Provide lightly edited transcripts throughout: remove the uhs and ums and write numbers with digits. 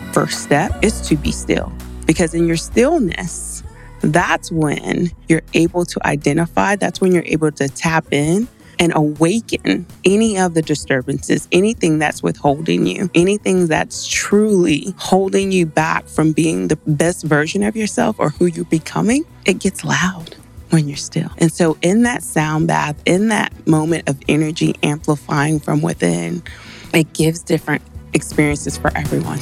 first step is to be still. Because in your stillness, that's when you're able to identify, that's when you're able to tap in and awaken any of the disturbances, anything that's withholding you, anything that's truly holding you back from being the best version of yourself or who you're becoming. It gets loud when you're still. And so in that sound bath, in that moment of energy amplifying from within, it gives different experiences for everyone.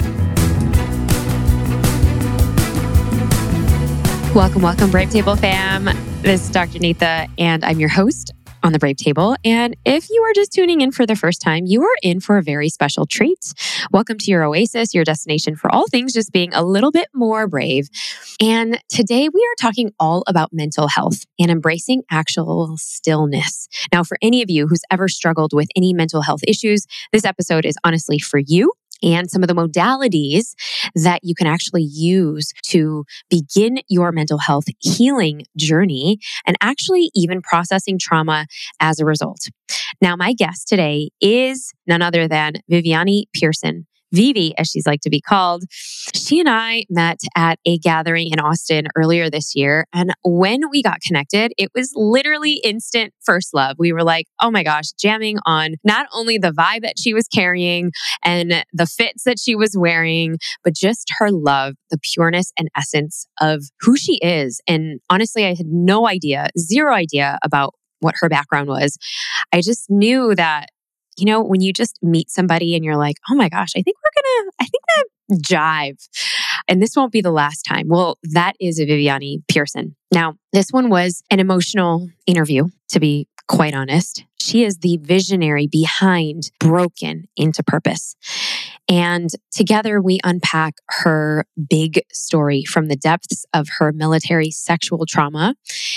Welcome, Brave Table fam. This is Dr. Neetha, and I'm your host on the Brave Table. And if you are just tuning in for the first time, you are in for a very special treat. Welcome to your oasis, your destination for all things just being a little bit more brave. And today we are talking all about mental health and embracing actual stillness. Now, for any of you who's ever struggled with any mental health issues, this episode is honestly for you. And some of the modalities that you can actually use to begin your mental health healing journey and actually even processing trauma as a result. Now, my guest today is none other than Viviane Pearson. Vivi, as she's like to be called. She and I met at a gathering in Austin earlier this year. And when we got connected, it was literally instant first love. We were like, oh my gosh, jamming on not only the vibe that she was carrying and the fits that she was wearing, but just her love, the pureness and essence of who she is. And honestly, I had no idea, zero idea about what her background was. I just knew that when you just meet somebody and you're like, oh my gosh, I think that jive. And this won't be the last time. Well, that is a Viviane Pearson. Now, this one was an emotional interview, to be quite honest. She is the visionary behind Broken into Purpose. And together we unpack her big story from the depths of her military sexual trauma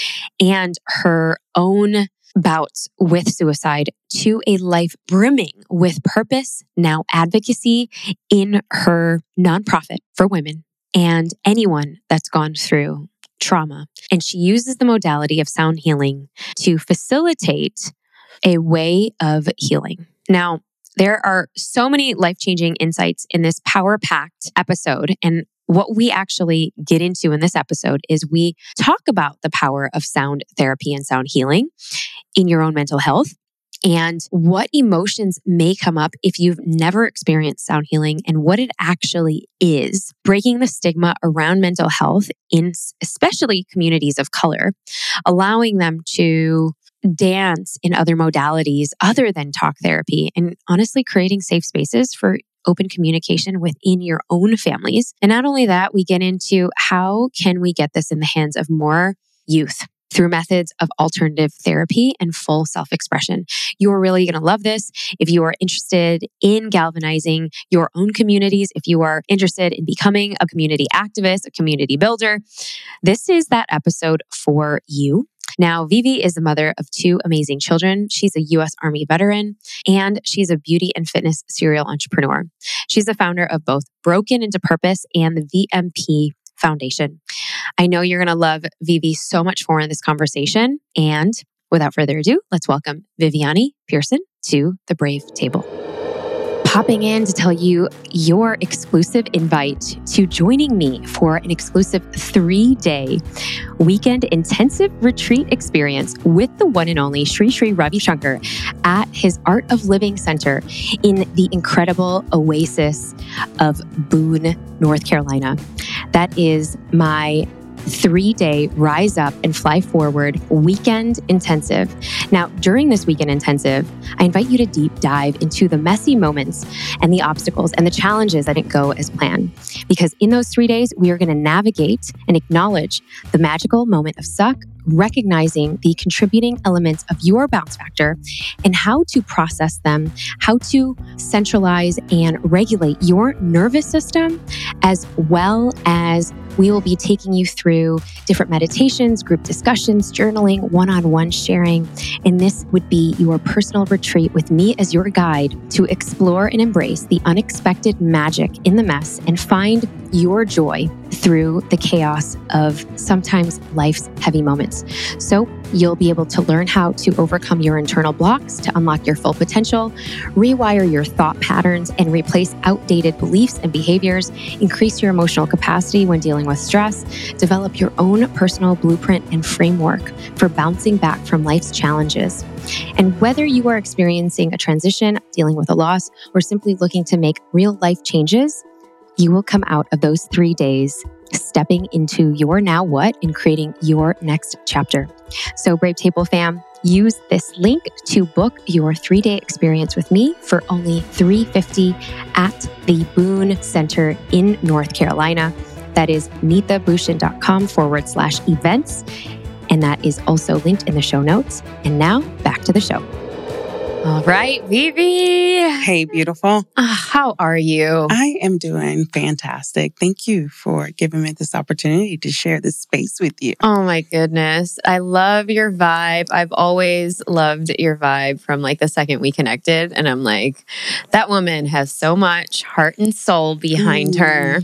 and her own bouts with suicide to a life brimming with purpose, now advocacy in her nonprofit for women and anyone that's gone through trauma. And she uses the modality of sound healing to facilitate a way of healing. Now, there are so many life-changing insights in this power-packed episode. And what we actually get into in this episode is we talk about the power of sound therapy and sound healing in your own mental health and what emotions may come up if you've never experienced sound healing and what it actually is, breaking the stigma around mental health in especially communities of color, allowing them to dance in other modalities other than talk therapy, and honestly creating safe spaces for open communication within your own families. And not only that, we get into how can we get this in the hands of more youth through methods of alternative therapy and full self-expression. You're really going to love this. If you are interested in galvanizing your own communities, if you are interested in becoming a community activist, a community builder, this is that episode for you. Now, Vivi is the mother of two amazing children. She's a U.S. Army veteran, and she's a beauty and fitness serial entrepreneur. She's the founder of both Broken into Purpose and the VMP Foundation. I know you're going to love Vivi so much more in this conversation. And without further ado, let's welcome Viviane Pearson to the Brave Table. Popping in to tell you your exclusive invite to joining me for an exclusive 3-day weekend intensive retreat experience with the one and only Sri Sri Ravi Shankar at his Art of Living Center in the incredible oasis of Boone, North Carolina. That is my 3-day Rise Up and Fly Forward weekend intensive. Now, during this weekend intensive, I invite you to deep dive into the messy moments and the obstacles and the challenges that didn't go as planned. Because in those 3 days, we are going to navigate and acknowledge the magical moment of suck, recognizing the contributing elements of your bounce factor and how to process them, how to centralize and regulate your nervous system, as well as we will be taking you through different meditations, group discussions, journaling, one-on-one sharing. And this would be your personal retreat with me as your guide to explore and embrace the unexpected magic in the mess and find your joy through the chaos of sometimes life's heavy moments. So you'll be able to learn how to overcome your internal blocks to unlock your full potential, rewire your thought patterns and replace outdated beliefs and behaviors, increase your emotional capacity when dealing with stress, develop your own personal blueprint and framework for bouncing back from life's challenges. And whether you are experiencing a transition, dealing with a loss, or simply looking to make real life changes, you will come out of those 3 days stepping into your now what and creating your next chapter. So Brave Table fam, use this link to book your 3-day experience with me for only $350 at the Boone Center in North Carolina. That is neethabhushan.com/events. And that is also linked in the show notes. And now back to the show. All right, Vivi. Hey, beautiful. How are you? I am doing fantastic. Thank you for giving me this opportunity to share this space with you. Oh my goodness. I love your vibe. I've always loved your vibe from like the second we connected. And I'm like, that woman has so much heart and soul behind her.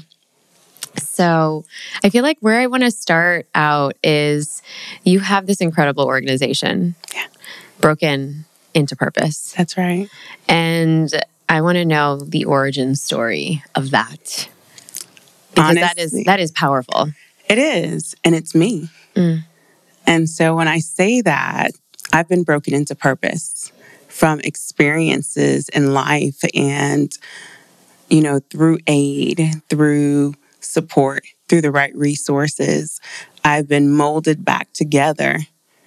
So I feel like where I want to start out is you have this incredible organization, Broken into Purpose. That's right. And I want to know the origin story of that. Because Honestly, that is powerful. It is. And it's me. And so when I say that, I've been broken into purpose from experiences in life and, you know, through aid, through support, through the right resources, I've been molded back together.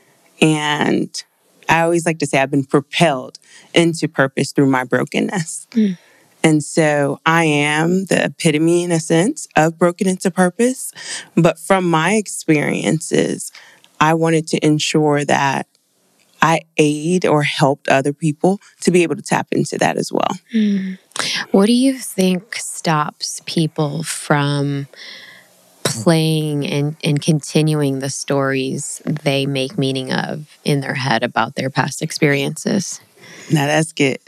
And I always like to say I've been propelled into purpose through my brokenness. And so I am the epitome, in a sense, of broken into purpose. But from my experiences, I wanted to ensure that I aid or helped other people to be able to tap into that as well. What do you think stops people from playing and continuing the stories they make meaning of in their head about their past experiences? Now that's good.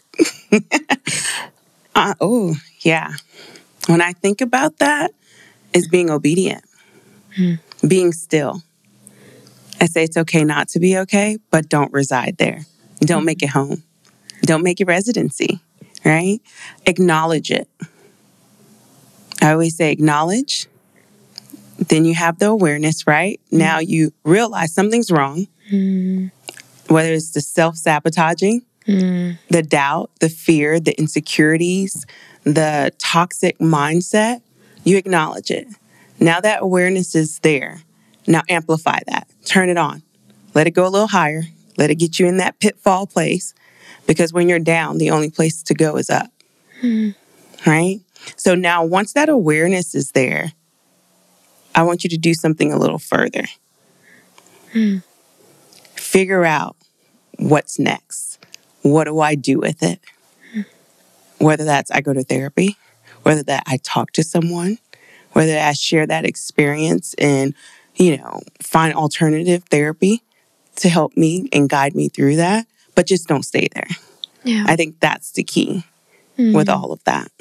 Yeah. When I think about that, it's being obedient, being still. I say it's okay not to be okay, but don't reside there. Don't make it home. Don't make it residency, right? Acknowledge it. I always say acknowledge. Then you have the awareness, right? Now you realize something's wrong, whether it's the self-sabotaging, the doubt, the fear, the insecurities, the toxic mindset, you acknowledge it. Now that awareness is there. Now amplify that. Turn it on. Let it go a little higher. Let it get you in that pitfall place. Because when you're down, the only place to go is up. Right? So now once that awareness is there, I want you to do something a little further. Figure out what's next. What do I do with it? Whether that's I go to therapy, whether that I talk to someone, whether I share that experience and, find alternative therapy to help me and guide me through that. But just don't stay there. Yeah. I think that's the key with all of that.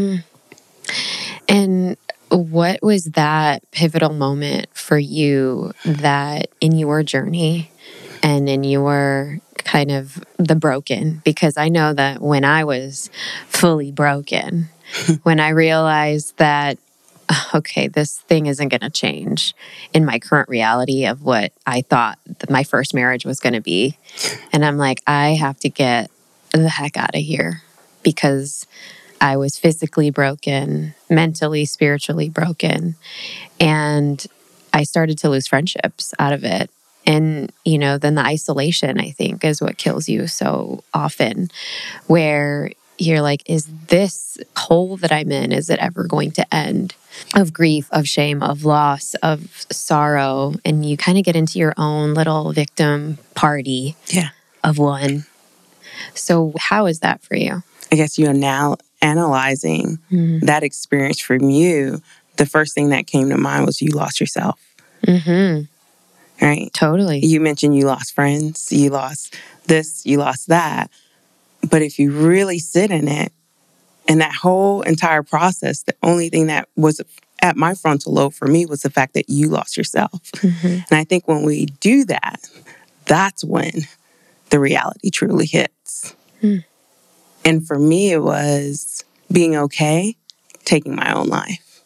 And what was that pivotal moment for you that in your journey and in your kind of the broken? Because I know that when I was fully broken, when I realized that, okay, this thing isn't going to change in my current reality of what I thought that my first marriage was going to be. And I'm like, I have to get the heck out of here because I was physically broken, mentally, spiritually broken. And I started to lose friendships out of it. And, then the isolation, I think, is what kills you so often, where you're like, is this hole that I'm in, is it ever going to end? Of grief, of shame, of loss, of sorrow. And you kind of get into your own little victim party of one. So how is that for you? I guess you are now analyzing that experience from you. The first thing that came to mind was you lost yourself. Right? Totally. You mentioned you lost friends, you lost this, you lost that. But if you really sit in it, and that whole entire process, the only thing that was at my frontal lobe for me was the fact that you lost yourself. And I think when we do that, that's when the reality truly hits. And for me, it was being okay taking my own life.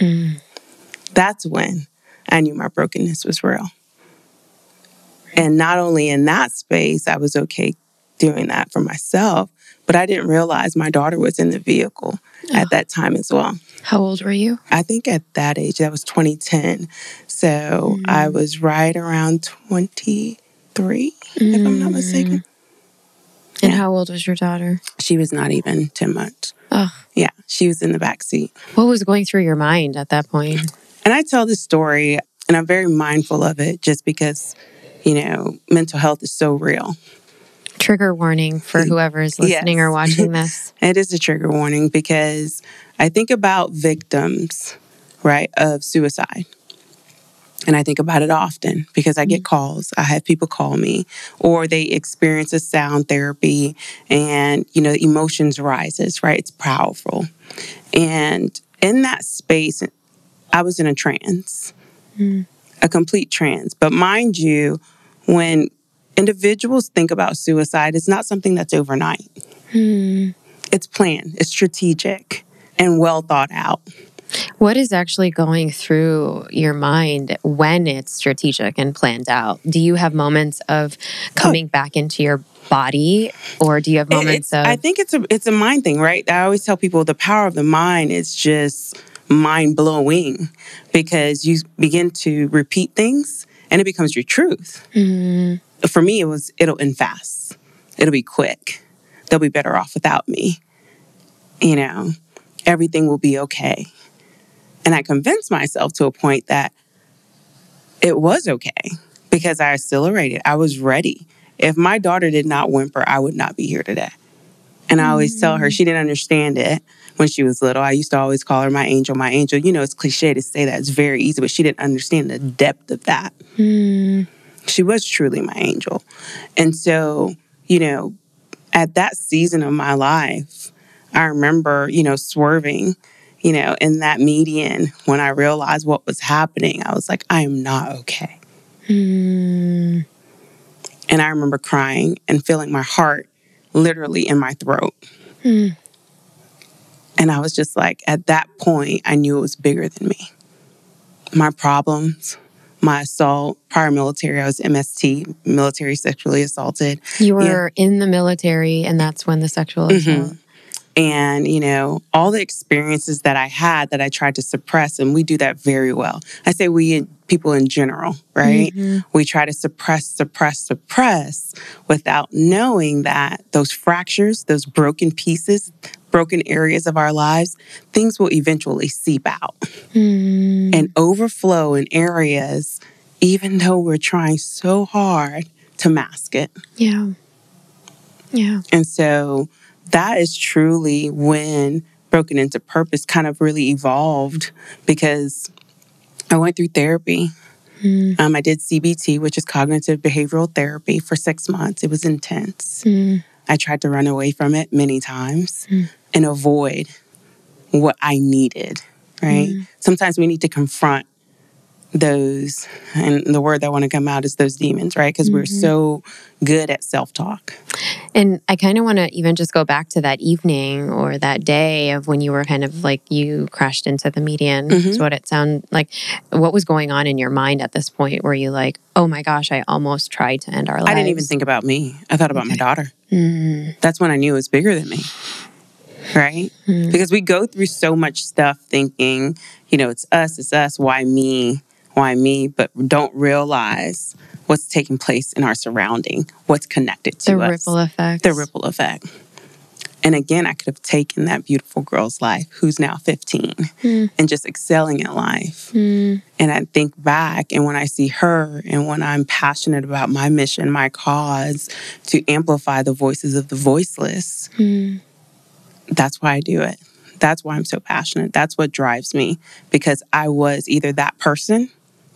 That's when I knew my brokenness was real. And not only in that space, I was okay doing that for myself, but I didn't realize my daughter was in the vehicle at that time as well. How old were you? I think at that age, that was 2010. So I was right around 23, if I'm not mistaken. And how old was your daughter? She was not even 10 months. Oh. Yeah, she was in the back seat. What was going through your mind at that point? And I tell this story, and I'm very mindful of it just because, mental health is so real. Trigger warning for whoever is listening or watching this. It is a trigger warning because I think about victims, right, of suicide. And I think about it often because I get calls. I have people call me, or they experience a sound therapy and, emotions rises, right? It's powerful. And in that space, I was in a trance, a complete trance. But mind you, when individuals think about suicide, it's not something that's overnight. It's planned, it's strategic, and well thought out. What is actually going through your mind when it's strategic and planned out? Do you have moments of coming back into your body, or do you have moments of... I think it's a mind thing, right? I always tell people the power of the mind is just mind-blowing because you begin to repeat things and it becomes your truth. For me, it'll end fast. It'll be quick. They'll be better off without me. Everything will be okay. And I convinced myself to a point that it was okay because I accelerated. I was ready. If my daughter did not whimper, I would not be here today. And I always tell her, she didn't understand it when she was little. I used to always call her my angel, my angel. It's cliche to say that. It's very easy, but she didn't understand the depth of that. She was truly my angel. And so, at that season of my life, I remember, swerving, in that median when I realized what was happening. I was like, I am not okay. And I remember crying and feeling my heart literally in my throat. And I was just like, at that point, I knew it was bigger than me. My problems, my assault, prior military, I was MST, military sexually assaulted. You were in the military, and that's when the sexual assault... And, all the experiences that I had that I tried to suppress, and we do that very well. I say we, people in general, right? We try to suppress without knowing that those fractures, those broken pieces, broken areas of our lives, things will eventually seep out and overflow in areas, even though we're trying so hard to mask it. Yeah. And so... that is truly when Broken Into Purpose kind of really evolved because I went through therapy. I did CBT, which is cognitive behavioral therapy, for 6 months. It was intense. I tried to run away from it many times and avoid what I needed, right? Sometimes we need to confront those, and the word that want to come out is those demons, right? Because we're so good at self-talk. And I kind of want to even just go back to that evening or that day of when you were kind of like, you crashed into the median, is what it sounded like. What was going on in your mind at this point? Were you like, oh my gosh, I almost tried to end our lives? I didn't even think about me. I thought about my daughter. That's when I knew it was bigger than me, right? Because we go through so much stuff thinking, it's us, why me? But don't realize what's taking place in our surrounding, what's connected to us. The ripple effect. And again, I could have taken that beautiful girl's life, who's now 15, and just excelling at life. And I think back, and when I see her, and when I'm passionate about my mission, my cause, to amplify the voices of the voiceless, that's why I do it. That's why I'm so passionate. That's what drives me, because I was either that person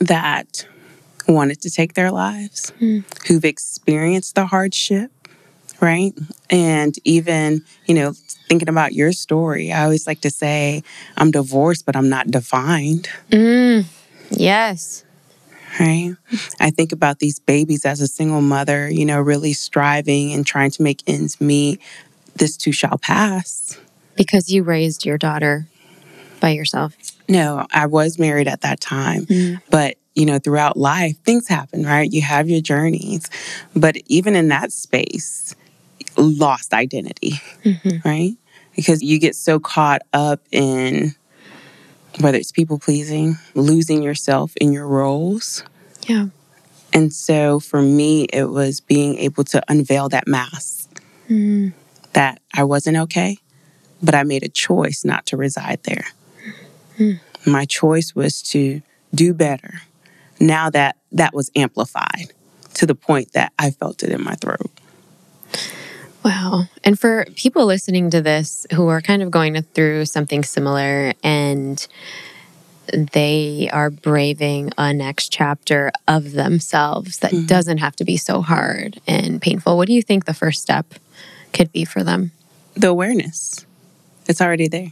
that wanted to take their lives, who've experienced the hardship right? And even, thinking about your story, I always like to say, I'm divorced, but I'm not defined, Yes. right? I think about these babies as a single mother, really striving and trying to make ends meet. This too shall pass. Because you raised your daughter by yourself. No, I was married at that time, but throughout life, things happen, right? You have your journeys, but even in that space, lost identity, right? Because you get so caught up in whether it's people pleasing, losing yourself in your roles. Yeah. And so for me, it was being able to unveil that mask that I wasn't okay, but I made a choice not to reside there. My choice was to do better. Now that was amplified to the point that I felt it in my throat. Wow. And for people listening to this who are kind of going through something similar and they are braving a next chapter of themselves that doesn't have to be so hard and painful, what do you think the first step could be for them? The awareness. It's already there.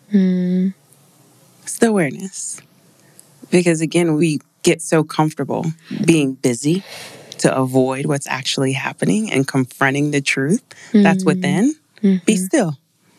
It's the awareness. Because again, we get so comfortable being busy to avoid what's actually happening and confronting the truth that's within. Be still.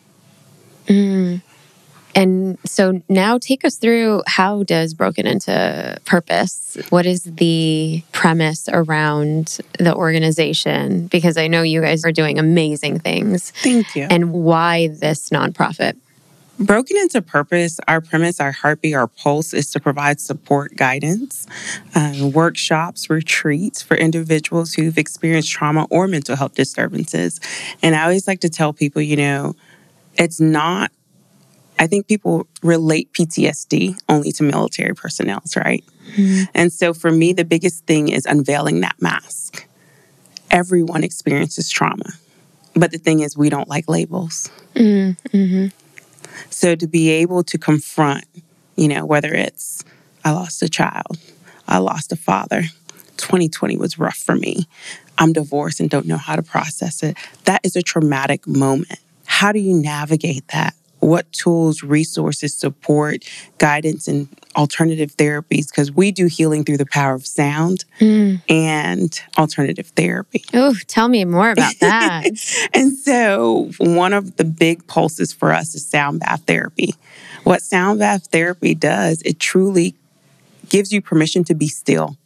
And so now take us through, how does Broken into Purpose? What is the premise around the organization? Because I know you guys are doing amazing things. Thank you. And why this nonprofit? Broken into Purpose, our premise, our heartbeat, our pulse is to provide support, guidance, workshops, retreats for individuals who've experienced trauma or mental health disturbances. And I always like to tell people, it's not, I think people relate PTSD only to military personnel, right? And so for me, the biggest thing is unveiling that mask. Everyone experiences trauma. But the thing is, we don't like labels. So to be able to confront, whether it's, I lost a child, I lost a father, 2020 was rough for me, I'm divorced and don't know how to process it. That is a traumatic moment. How do you navigate that? What tools, resources, support, guidance, and alternative therapies? Because we do healing through the power of sound and alternative therapy. Oh, tell me more about that. And so one of the big pulses for us is sound bath therapy. What sound bath therapy does, it truly gives you permission to be still.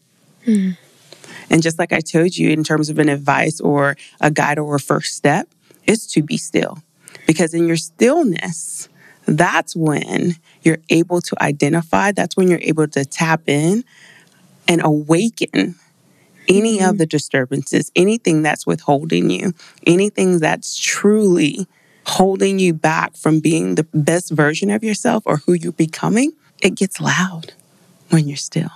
And just like I told you, in terms of an advice or a guide or a first step, is to be still. Because in your stillness, that's when you're able to identify, that's when you're able to tap in and awaken any of the disturbances, anything that's withholding you, anything that's truly holding you back from being the best version of yourself or who you're becoming. It gets loud when you're still.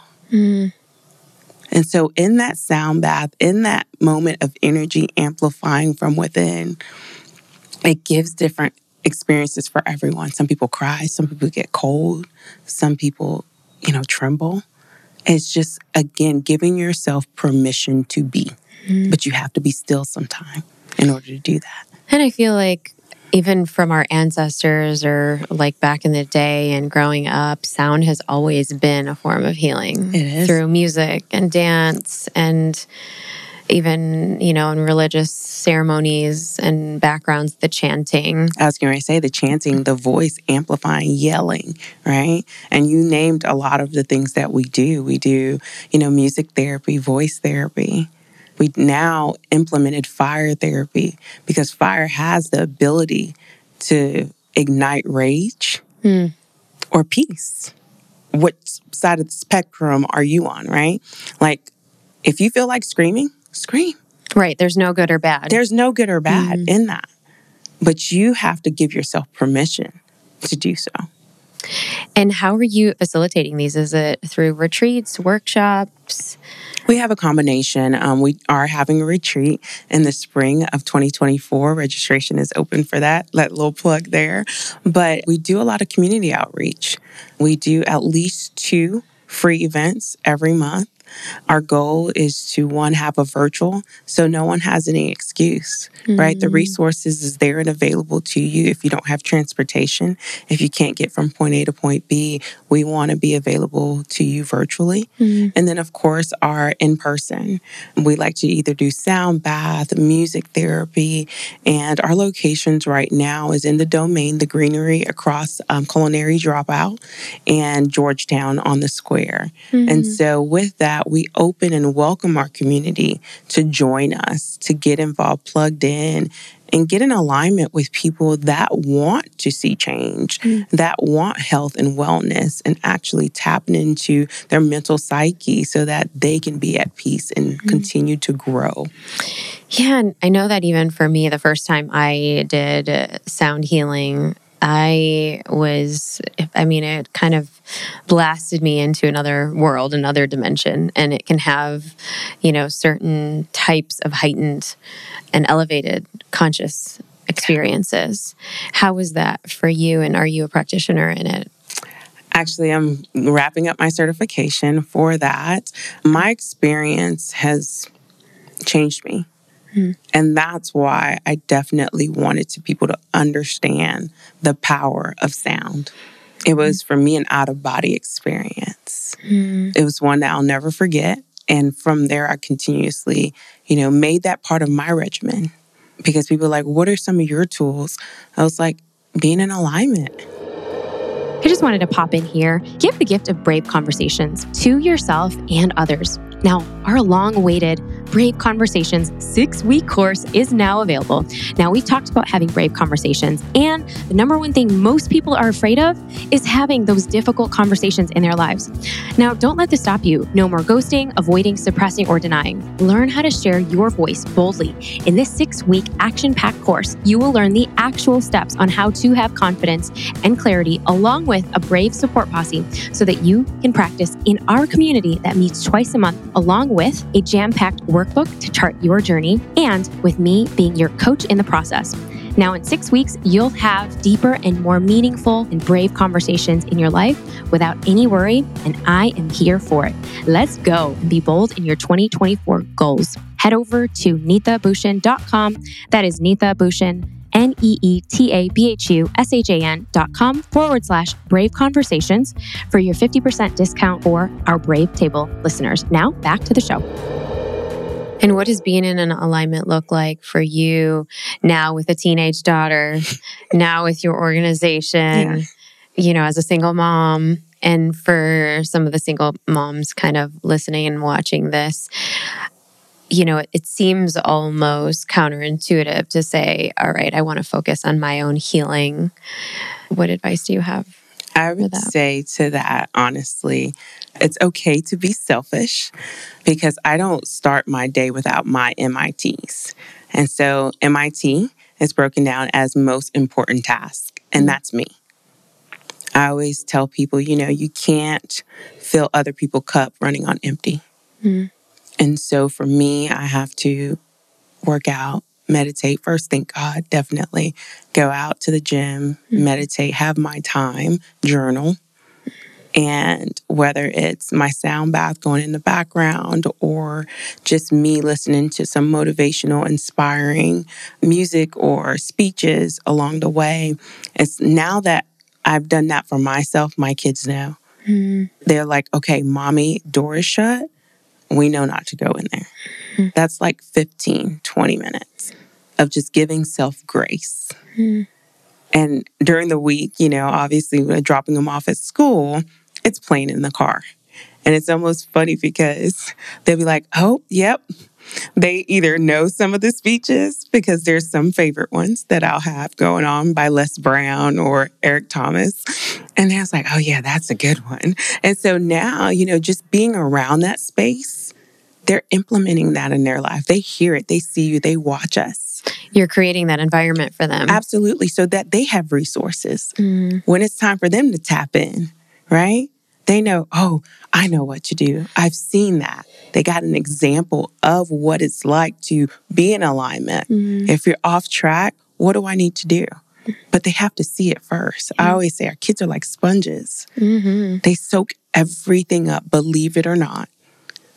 And so in that sound bath, in that moment of energy amplifying from within, it gives different experiences for everyone. Some people cry, some people get cold, some people, tremble. It's just, again, giving yourself permission to be. But you have to be still sometime in order to do that. And I feel like even from our ancestors or like back in the day and growing up, sound has always been a form of healing. It is. Through music and dance and even, in religious ceremonies and backgrounds, the chanting. I was going to say the chanting, the voice amplifying, yelling, right? And you named a lot of the things that we do. We do, music therapy, voice therapy. We now implemented fire therapy because fire has the ability to ignite rage or peace. What side of the spectrum are you on, right? Like, if you feel like screaming, scream. Right. There's no good or bad. There's no good or bad in that. But you have to give yourself permission to do so. And how are you facilitating these? Is it through retreats, workshops? We have a combination. We are having a retreat in the spring of 2024. Registration is open for that. That little plug there. But we do a lot of community outreach. We do at least 2 free events every month. Our goal is to, one, have a virtual so no one has any excuse, right? The resources is there and available to you if you don't have transportation. If you can't get from point A to point B, we want to be available to you virtually. And then, of course, our in-person. We like to either do sound bath, music therapy, and our locations right now is in the Domain, the Greenery across Culinary Dropout, and Georgetown on the Square. And so with that, we open and welcome our community to join us, to get involved, plugged in, and get in alignment with people that want to see change, that want health and wellness, and actually tapping into their mental psyche so that they can be at peace and continue to grow. Yeah, and I know that even for me, the first time I did sound healing, it kind of blasted me into another world, another dimension. And it can have, certain types of heightened and elevated conscious experiences. How was that for you? And are you a practitioner in it? Actually, I'm wrapping up my certification for that. My experience has changed me. And that's why I definitely wanted people to understand the power of sound. It was, for me, an out-of-body experience. It was one that I'll never forget. And from there, I continuously, made that part of my regimen. Because people are like, what are some of your tools? I was like, being in alignment. I just wanted to pop in here, give the gift of Brave Conversations to yourself and others. Now, our long-awaited Brave Conversations 6-week course is now available. Now, we've talked about having brave conversations, and the number one thing most people are afraid of is having those difficult conversations in their lives. Now, don't let this stop you. No more ghosting, avoiding, suppressing, or denying. Learn how to share your voice boldly. In this 6-week action-packed course, you will learn the actual steps on how to have confidence and clarity, along with a brave support posse, so that you can practice in our community that meets twice a month, along with a jam-packed workbook to chart your journey, and with me being your coach in the process. Now, in 6 weeks, you'll have deeper and more meaningful and brave conversations in your life without any worry, and I am here for it. Let's go and be bold in your 2024 goals. Head over to neetabhushan.com. That is Neeta Bhushan, neetabhushan.com/Brave Conversations for your 50% discount for our Brave Table listeners. Now, back to the show. And what does being in an alignment look like for you now with a teenage daughter, now with your organization, as a single mom, and for some of the single moms kind of listening and watching this? It seems almost counterintuitive to say, all right, I want to focus on my own healing. What advice do you have? I would say to that, honestly, it's okay to be selfish, because I don't start my day without my MITs. And so MIT is broken down as most important task, and that's me. I always tell people, you can't fill other people's cup running on empty. And so for me, I have to work out, meditate first, thank God, definitely. Go out to the gym, meditate, have my time, journal. And whether it's my sound bath going in the background or just me listening to some motivational, inspiring music or speeches along the way, it's now that I've done that for myself, my kids know. They're like, okay, mommy, door is shut. We know not to go in there. That's like 15, 20 minutes of just giving self grace. And during the week, obviously dropping them off at school, it's playing in the car. And it's almost funny because they'll be like, oh, yep. They either know some of the speeches because there's some favorite ones that I'll have going on by Les Brown or Eric Thomas. And they're like, oh, yeah, that's a good one. And so now, just being around that space, they're implementing that in their life. They hear it. They see you. They watch us. You're creating that environment for them. Absolutely. So that they have resources. When it's time for them to tap in, right? They know, oh, I know what to do. I've seen that. They got an example of what it's like to be in alignment. If you're off track, what do I need to do? But they have to see it first. I always say our kids are like sponges. They soak everything up, believe it or not.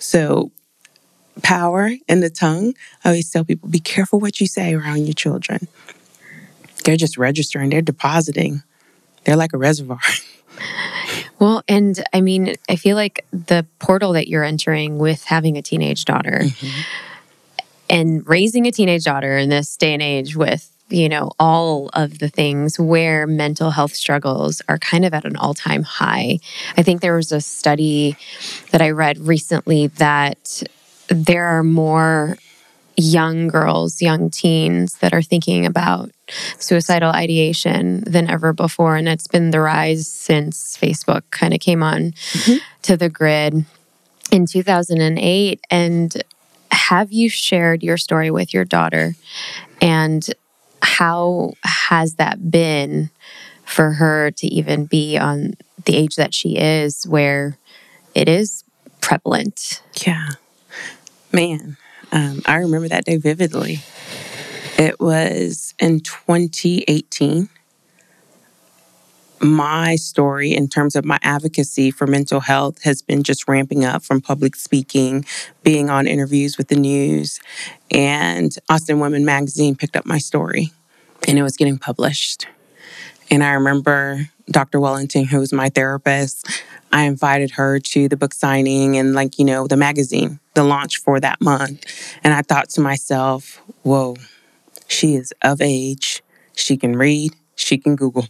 So power in the tongue. I always tell people, be careful what you say around your children. They're just registering, they're depositing. They're like a reservoir. Well, and I mean, I feel like the portal that you're entering with having a teenage daughter and raising a teenage daughter in this day and age with, all of the things where mental health struggles are kind of at an all-time high. I think there was a study that I read recently that there are more young girls, young teens that are thinking about suicidal ideation than ever before. And it's been the rise since Facebook kind of came on to the grid in 2008. And have you shared your story with your daughter? And how has that been for her to even be on the age that she is, where it is prevalent? Yeah. Man, I remember that day vividly. It was in 2018. My story in terms of my advocacy for mental health has been just ramping up, from public speaking, being on interviews with the news, and Austin Women magazine picked up my story and it was getting published. And I remember Dr. Wellington, who was my therapist, I invited her to the book signing and the magazine, the launch for that month. And I thought to myself, whoa, she is of age. She can read. She can Google.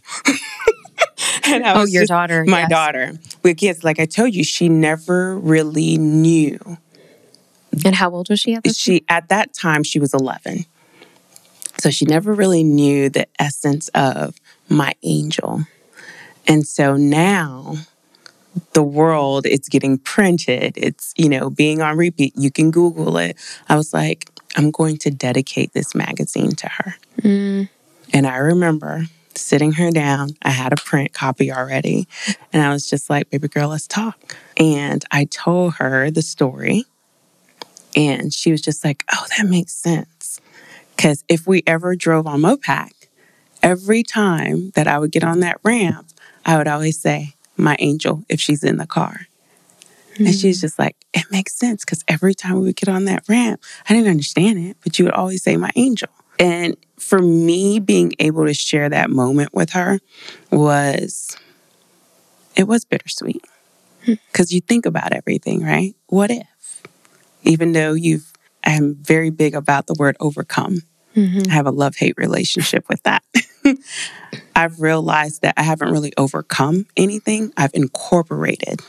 And I was your daughter. My yes. daughter. With kids, like I told you, she never really knew. And how old was she at this time? At that time, she was 11. So she never really knew the essence of my angel. And so now the world, it's getting printed. It's, being on repeat. You can Google it. I was like, I'm going to dedicate this magazine to her. And I remember sitting her down. I had a print copy already. And I was just like, baby girl, let's talk. And I told her the story. And she was just like, oh, that makes sense. Because if we ever drove on Mopac, every time that I would get on that ramp, I would always say, my angel, if she's in the car. And she's just like, it makes sense. Because every time we would get on that ramp, I didn't understand it, but you would always say, my angel. And for me, being able to share that moment with her was bittersweet. Because you think about everything, right? What if? Even though I'm very big about the word overcome. I have a love-hate relationship with that. I've realized that I haven't really overcome anything. I've incorporated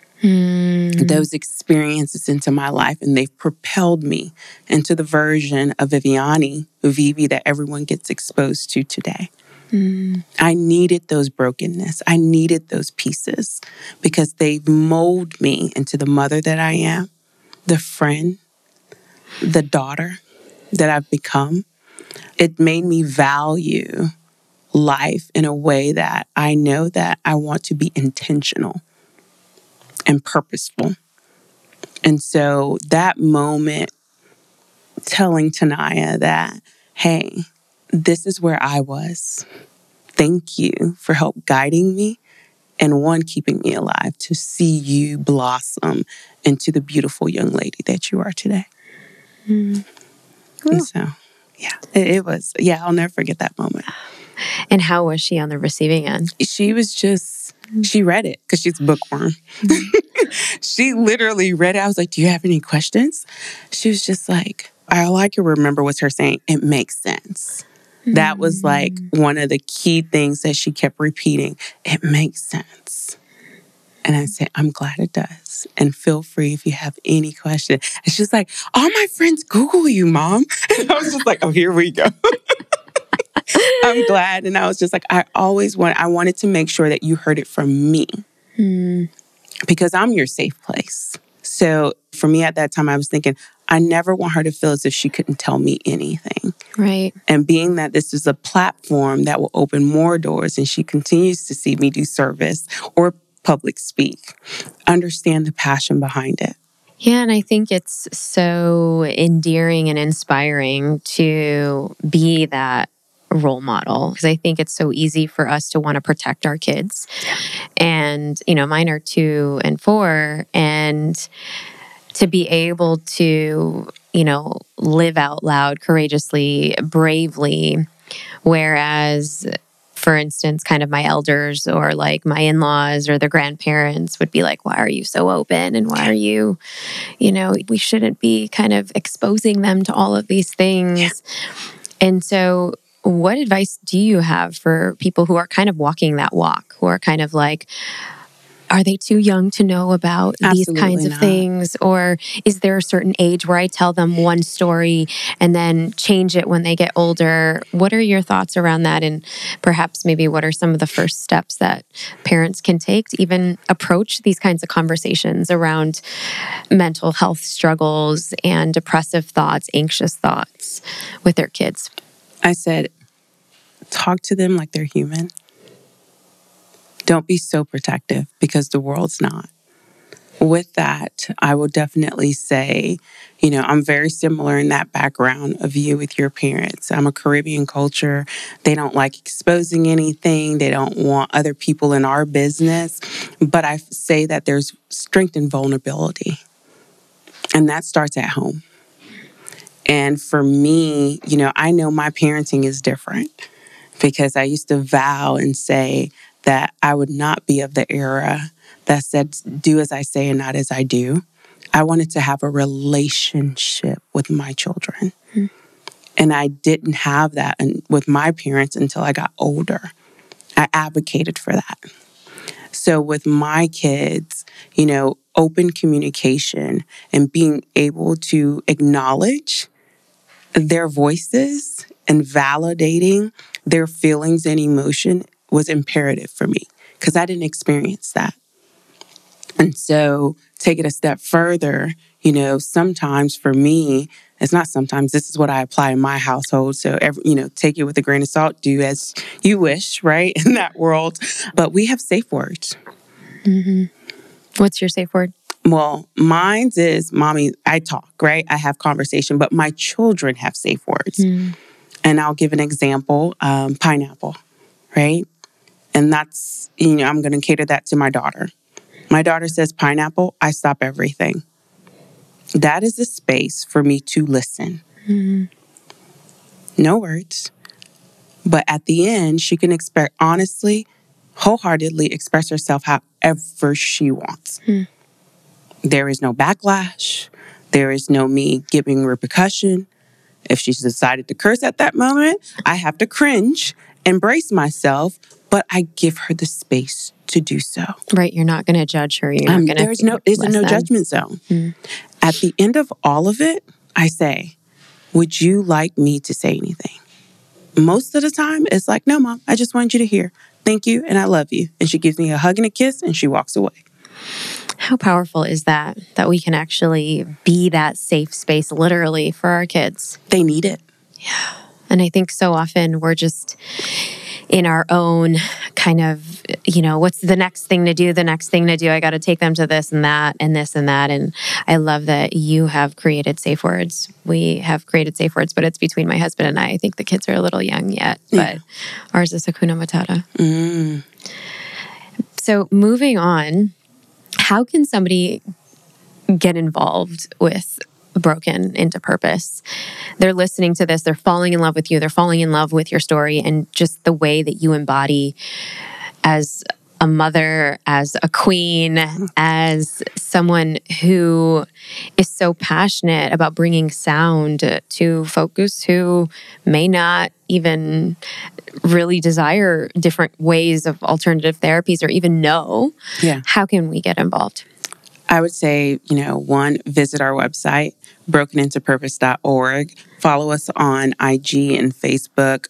those experiences into my life, and they've propelled me into the version of Vivi that everyone gets exposed to today. I needed those brokenness. I needed those pieces because they've molded me into the mother that I am, the friend, the daughter that I've become. It made me value life in a way that I know that I want to be intentional and purposeful. And so that moment, telling Tanaya that, hey, this is where I was. Thank you for help guiding me and keeping me alive to see you blossom into the beautiful young lady that you are today. And so, yeah, it was, I'll never forget that moment. And how was she on the receiving end? She was she read it because she's a bookworm. She literally read it. I was like, do you have any questions? She was just like, all I can remember was her saying, it makes sense. That was like one of the key things that she kept repeating. It makes sense. And I said, I'm glad it does. And feel free if you have any questions. And she's like, all my friends Google you, Mom. And I was just like, oh, here we go. I'm glad. And I was just like, I wanted to make sure that you heard it from me. Because I'm your safe place. So for me at that time, I was thinking, I never want her to feel as if she couldn't tell me anything. Right. And being that this is a platform that will open more doors and she continues to see me do service or public speak, understand the passion behind it. Yeah, and I think it's so endearing and inspiring to be that role model, because I think it's so easy for us to want to protect our kids. And, mine are 2 and 4, and to be able to, live out loud, courageously, bravely. Whereas, for instance, kind of my elders or like my in-laws or the grandparents would be like, why are you so open? And why are you, we shouldn't be kind of exposing them to all of these things. Yeah. And so what advice do you have for people who are kind of walking that walk, who are kind of like, are they too young to know about these kinds of things? Or is there a certain age where I tell them one story and then change it when they get older? What are your thoughts around that? And perhaps maybe what are some of the first steps that parents can take to even approach these kinds of conversations around mental health struggles and depressive thoughts, anxious thoughts with their kids? I said, talk to them like they're human. Don't be so protective because the world's not. With that, I will definitely say, I'm very similar in that background of you with your parents. I'm a Caribbean culture. They don't like exposing anything. They don't want other people in our business. But I say that there's strength in vulnerability. And that starts at home. And for me, I know my parenting is different because I used to vow and say that I would not be of the era that said, do as I say and not as I do. I wanted to have a relationship with my children. Mm-hmm. And I didn't have that with my parents until I got older. I advocated for that. So with my kids, open communication and being able to acknowledge their voices and validating their feelings and emotion was imperative for me because I didn't experience that. And so take it a step further, sometimes for me, it's not sometimes, this is what I apply in my household. So, take it with a grain of salt, do as you wish, right, in that world. But we have safe words. Mm-hmm. What's your safe word? Well, mine's is, mommy, I talk, right? I have conversation, but my children have safe words. Mm. And I'll give an example, pineapple, right? And that's, I'm going to cater that to my daughter. My daughter says pineapple, I stop everything. That is a space for me to listen. Mm-hmm. No words. But at the end, she can honestly, wholeheartedly express herself however she wants. Mm. There is no backlash. There is no me giving repercussion. If she's decided to curse at that moment, I have to cringe, embrace myself, but I give her the space to do so. Right. You're not going to judge her. You're not going to. There's no judgment zone. Mm. At the end of all of it, I say, would you like me to say anything? Most of the time, it's like, no, Mom, I just want you to hear. Thank you, and I love you. And she gives me a hug and a kiss, and she walks away. How powerful is that we can actually be that safe space literally for our kids? They need it. Yeah. And I think so often we're just in our own kind of, what's the next thing to do? I got to take them to this and that and this and that. And I love that you have created safe words. We have created safe words, but it's between my husband and I. I think the kids are a little young yet, but ours is Hakuna Matata. Mm. So moving on, how can somebody get involved with Broken into Purpose? They're listening to this, they're falling in love with you, they're falling in love with your story and just the way that you embody as a mother, as a queen, as someone who is so passionate about bringing sound to folks who may not even really desire different ways of alternative therapies or even know. Yeah. How can we get involved? I would say, one, visit our website, brokenintopurpose.org. Follow us on IG and Facebook,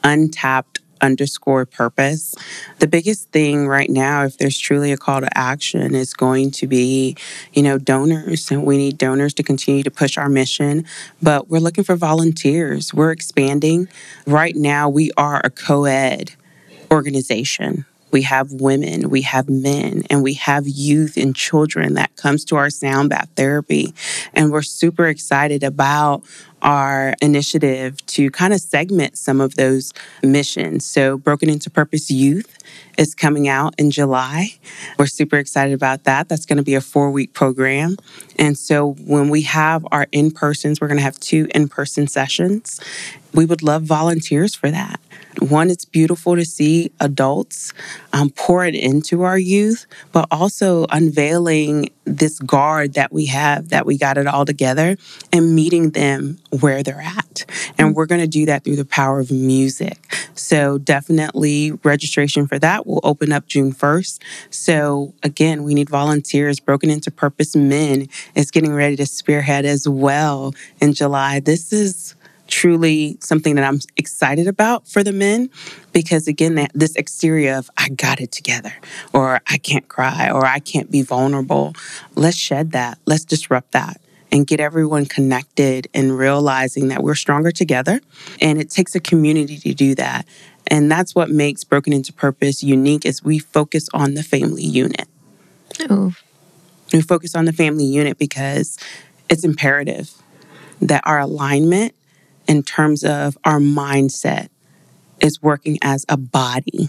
Untapped_Purpose. The biggest thing right now, if there's truly a call to action, is going to be, donors. And we need donors to continue to push our mission. But we're looking for volunteers. We're expanding. Right now, we are a co-ed organization. We have women, we have men, and we have youth and children that comes to our sound bath therapy. And we're super excited about our initiative to kind of segment some of those missions. So Broken into Purpose Youth is coming out in July. We're super excited about that. That's going to be a 4-week program. And so when we have our in-persons, we're going to have 2 in-person sessions. We would love volunteers for that. One, it's beautiful to see adults pour it into our youth, but also unveiling this guard that we have, that we got it all together, and meeting them where they're at. And we're going to do that through the power of music. So definitely registration for that will open up June 1st. So again, we need volunteers. Broken into Purpose Men is getting ready to spearhead as well in July. This is truly something that I'm excited about for the men, because again, this exterior of I got it together, or I can't cry, or I can't be vulnerable. Let's shed that. Let's disrupt that and get everyone connected and realizing that we're stronger together. And it takes a community to do that. And that's what makes Broken into Purpose unique, is we focus on the family unit. Oh. We focus on the family unit because it's imperative that our alignment in terms of our mindset is working as a body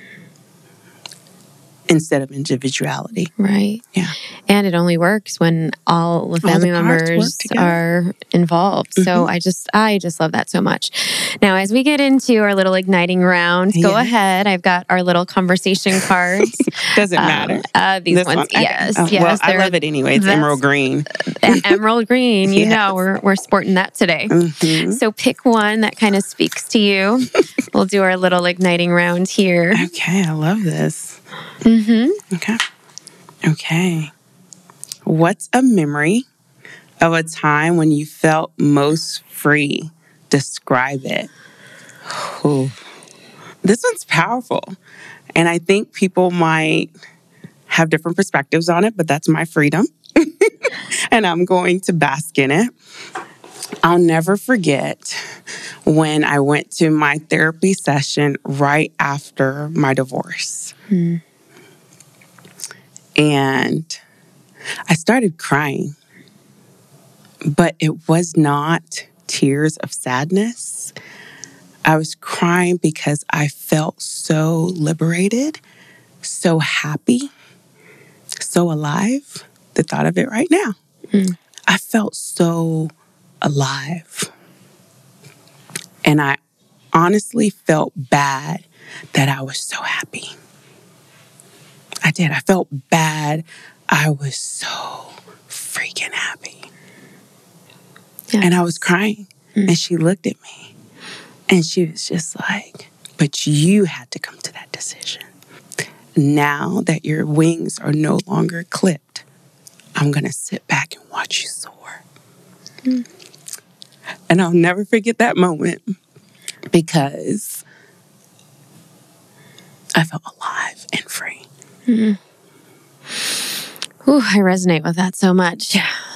instead of individuality. Right. Yeah. And it only works when all the family members are involved. Mm-hmm. So I just love that so much. Now, as we get into our little igniting round, go ahead. I've got our little conversation cards. Doesn't matter. These this ones, yes. Well, I love it anyway. It's emerald green. Emerald green. You know, we're sporting that today. Mm-hmm. So pick one that kind of speaks to you. We'll do our little igniting round here. Okay, I love this. Mm-hmm. Okay. What's a memory of a time when you felt most free? Describe it. Ooh. This one's powerful. And I think people might have different perspectives on it, but that's my freedom. And I'm going to bask in it. I'll never forget when I went to my therapy session right after my divorce. Mm. And I started crying, but it was not tears of sadness. I was crying because I felt so liberated, so happy, so alive. The thought of it right now. Mm. I felt so alive. And I honestly felt bad that I was so happy. I did. I felt bad. I was so freaking happy. Yes. And I was crying. And she looked at me. And she was just like, but you had to come to that decision. Now that your wings are no longer clipped, I'm going to sit back and watch you soar. Mm. And I'll never forget that moment because I felt alive and free. Mm-hmm. Ooh, I resonate with that so much.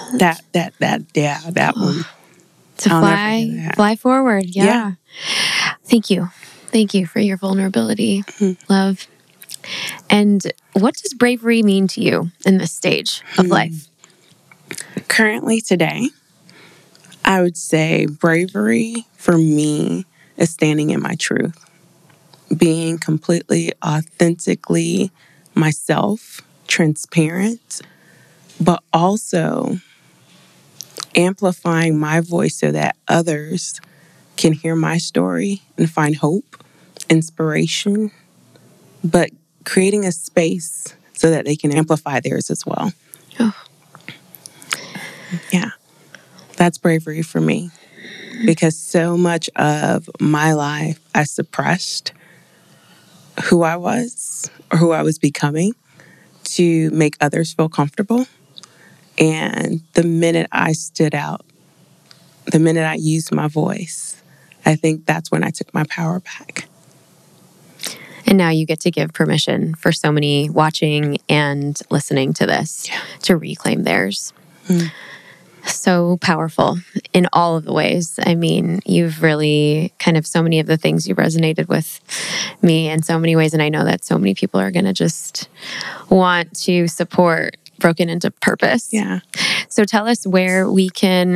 That one. To fly forward. Yeah. Thank you. Thank you for your vulnerability, love. And what does bravery mean to you in this stage of life? Currently today, I would say bravery for me is standing in my truth, being completely, authentically myself, transparent, but also amplifying my voice so that others can hear my story and find hope, inspiration, but creating a space so that they can amplify theirs as well. Oh. Yeah. That's bravery for me. Because so much of my life, I suppressed who I was or who I was becoming to make others feel comfortable. And the minute I stood out, the minute I used my voice, I think that's when I took my power back. And now you get to give permission for so many watching and listening to this to reclaim theirs. Mm. So powerful in all of the ways. I mean, you've really kind of so many of the things you resonated with me in so many ways. And I know that so many people are going to just want to support Broken into Purpose. Yeah. So tell us where we can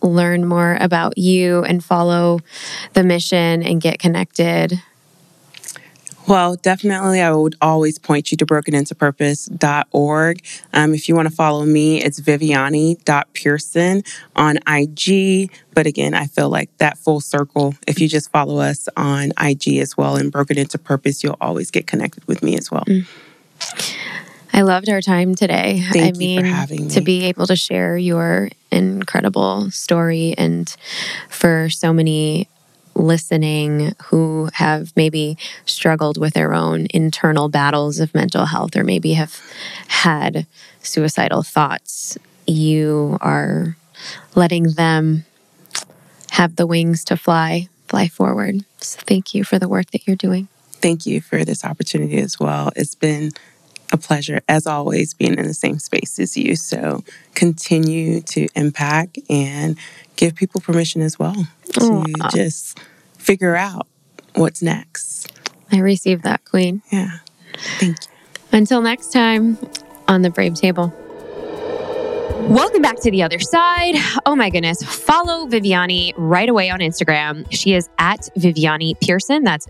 learn more about you and follow the mission and get connected? Well, definitely, I would always point you to brokenintopurpose.org. If you want to follow me, it's viviani.pearson on IG. But again, I feel like that full circle, if you just follow us on IG as well and Broken Into Purpose, you'll always get connected with me as well. I loved our time today. Thank you for having me. To be able to share your incredible story, and for so many listening who have maybe struggled with their own internal battles of mental health, or maybe have had suicidal thoughts, you are letting them have the wings to fly forward. So thank you for the work that you're doing. Thank you for this opportunity as well. It's been a pleasure, as always, being in the same space as you. So continue to impact and give people permission as well to just figure out what's next. I received that, Queen. Yeah. Thank you. Until next time on the Brave Table. Welcome back to the other side. Oh my goodness. Follow Viviani right away on Instagram. She is at Viviani Pearson. That's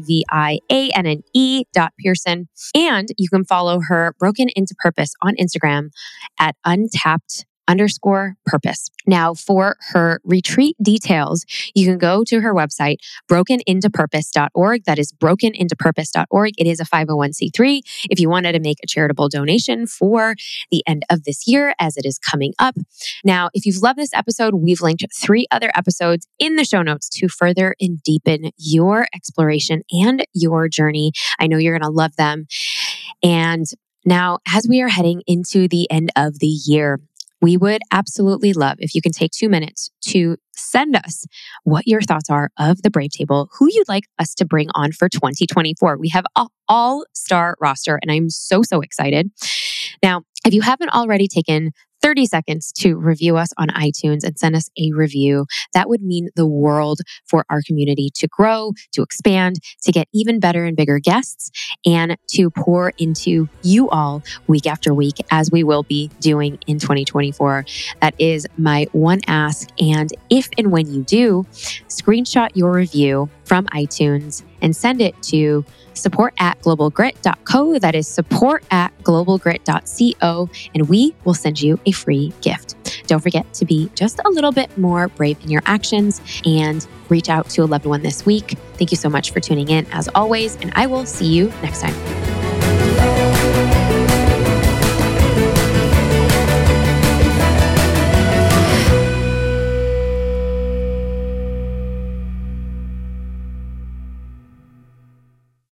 VIVIANNE.Pearson. And you can follow her Broken Into Purpose on Instagram at untapped_purpose. Now, for her retreat details, you can go to her website, brokenintopurpose.org. That is brokenintopurpose.org. It is a 501c3. If you wanted to make a charitable donation for the end of this year, as it is coming up. Now, if you've loved this episode, we've linked 3 other episodes in the show notes to further and deepen your exploration and your journey. I know you're going to love them. And now, as we are heading into the end of the year, we would absolutely love if you can take 2 minutes to send us what your thoughts are of the Brave Table, who you'd like us to bring on for 2024. We have an all-star roster, and I'm so excited. Now, if you haven't already taken 30 seconds to review us on iTunes and send us a review, that would mean the world for our community to grow, to expand, to get even better and bigger guests, and to pour into you all week after week, as we will be doing in 2024. That is my one ask. And if and when you do, screenshot your review from iTunes and send it to support@globalgrit.co. That is support@globalgrit.co. And we will send you a free gift. Don't forget to be just a little bit more brave in your actions and reach out to a loved one this week. Thank you so much for tuning in, as always, and I will see you next time.